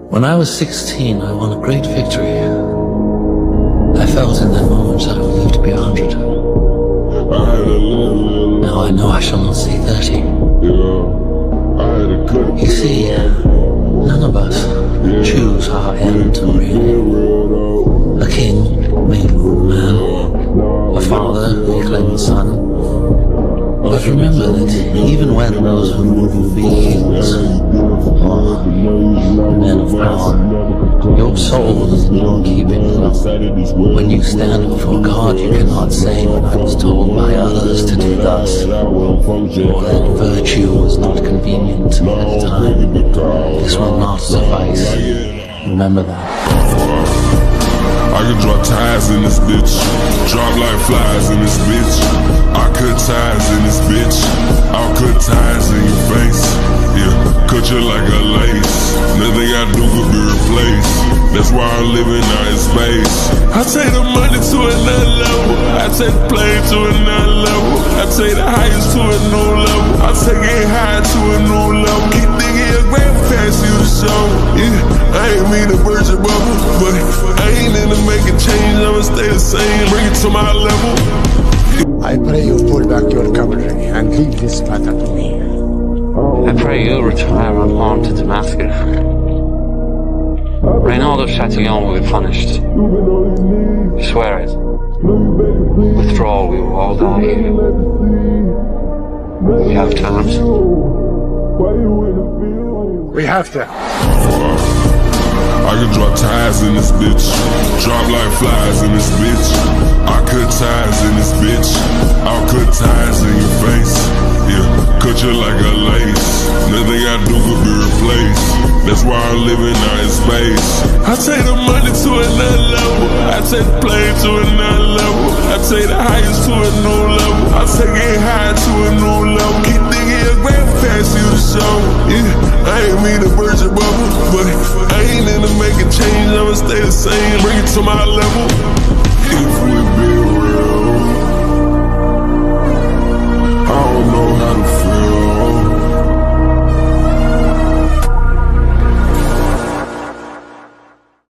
When I was 16, I won a great victory. I felt in that moment I would live to be 100. Now I know I shall not see 30. You see, none of us choose our end to reign. A king made man, a father reclaimed son. But remember that even when those who will be kings are men of power, your soul is in your keeping. When you stand before God, you cannot say, "When I was told by others to do thus," or that virtue was not convenient at the time. This will not suffice. Remember that. I could drop ties in this bitch, drop like flies in this bitch. I cut ties in this bitch, I'll cut ties in your face. Yeah, cut you like a lace, nothing I do could be replaced. That's why I'm living out in space. I take the money to another level, I take the plane to another level, I take the highest to a new level, I take it high to a new level. Keep thinking your grand past you to show. Yeah, I ain't mean to burst your bubble, but I ain't into making change, I'ma stay the same, bring it to my level. I pray you pull back your cavalry and leave this matter to me. I pray you retire unharmed to Damascus. Reynald of Chatillon will be punished. Swear it. Withdraw, we will all die here. We have terms. We have to. I can drop ties in this bitch, drop like flies in this bitch. I cut ties in this bitch, I'll cut ties in your face. Yeah, cut you like a lace, nothing I do could be replaced. That's why I'm living out in space. I take the money to another level, I take the plane to another level, I take the highest to a new level, I take it high to a new level. Keep thinking your grand past you to show. Yeah, I ain't mean to burst your bubble, but I ain't into making change, I'ma stay the same, bring it to my level. If we build